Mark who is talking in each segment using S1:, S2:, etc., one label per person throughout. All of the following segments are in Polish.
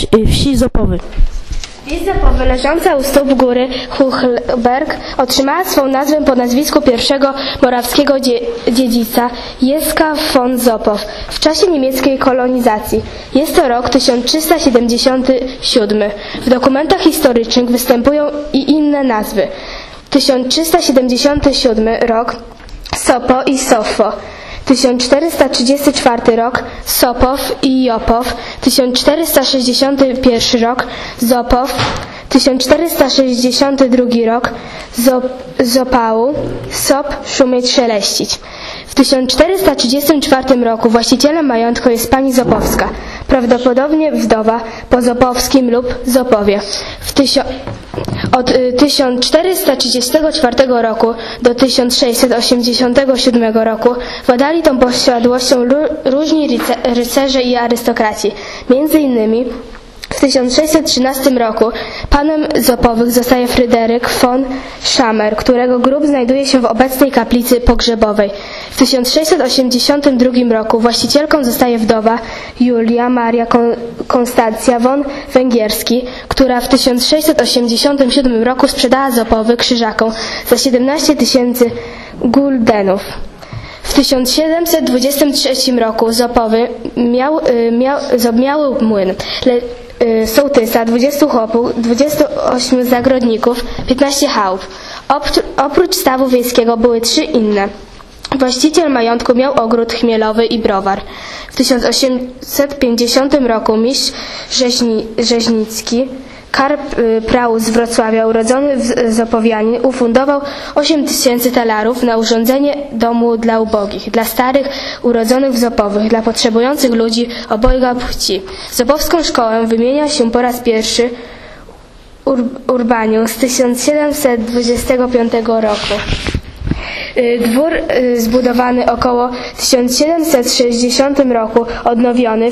S1: wsi Zopowy.
S2: Wieś Zopowy, leżąca u stóp góry Huchelberg, otrzymała swą nazwę po nazwisku pierwszego morawskiego dziedzica, Jeska von Zopow, w czasie niemieckiej kolonizacji. Jest to rok 1377. W dokumentach historycznych występują i inne nazwy. 1377 rok Sopo i Sofo. 1434 rok Sopow i Jopow, 1461 rok Zopow, 1462 rok Zopału, Sop szumieć szeleścić. W 1434 roku właścicielem majątku jest pani Zopowska, prawdopodobnie wdowa po Zopowskim lub Zopowie. Od 1434 roku do 1687 roku władali tą posiadłością różni rycerze i arystokraci. Między innymi w 1613 roku panem Zopowych zostaje Fryderyk von Schamer, którego grób znajduje się w obecnej kaplicy pogrzebowej. W 1682 roku właścicielką zostaje wdowa Julia Maria Konstancja von Węgierski, która w 1687 roku sprzedała Zopowy Krzyżakom za 17 000 guldenów. W 1723 roku Zopowy miały młyn, sołtysa, 20 chłopów, 28 zagrodników, 15 chałup. Oprócz stawu wiejskiego były 3 inne. Właściciel majątku miał ogród chmielowy i browar. W 1850 roku mistrz rzeźnicki Karp Prał z Wrocławia, urodzony Zopowianin, ufundował 8 000 talarów na urządzenie domu dla ubogich, dla starych urodzonych w Zopowych, dla potrzebujących ludzi obojga płci. Zopowską szkołę wymienia się po raz pierwszy Urbaniu z 1725 roku. Dwór zbudowany około 1760 roku, odnowiony w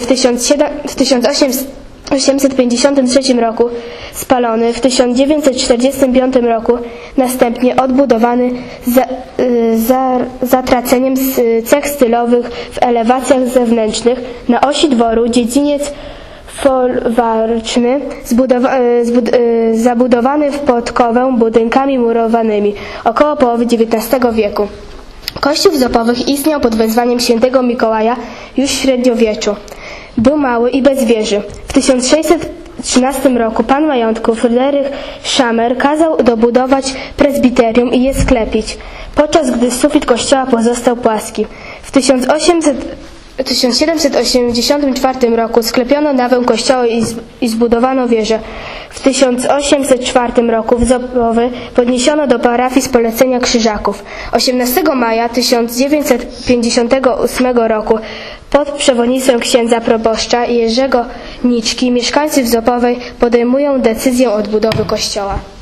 S2: 1853 roku, spalony w 1945 roku, następnie odbudowany zatraceniem cech stylowych w elewacjach zewnętrznych. Na osi dworu dziedziniec folwarczny zabudowany w podkowę budynkami murowanymi około połowy XIX wieku. Kościół w Zopowych istniał pod wezwaniem świętego Mikołaja już w średniowieczu. Był mały i bez wieży. W 1613 roku pan majątku Fryderyk Schamer kazał dobudować prezbiterium i je sklepić, podczas gdy sufit kościoła pozostał płaski. W 1784 roku sklepiono nawę kościoła i zbudowano wieżę. W 1804 roku w Zopowy podniesiono do parafii z polecenia Krzyżaków. 18 maja 1958 roku pod przewodnictwem księdza proboszcza Jerzego Niczki mieszkańcy w Zopowej podejmują decyzję o odbudowie kościoła.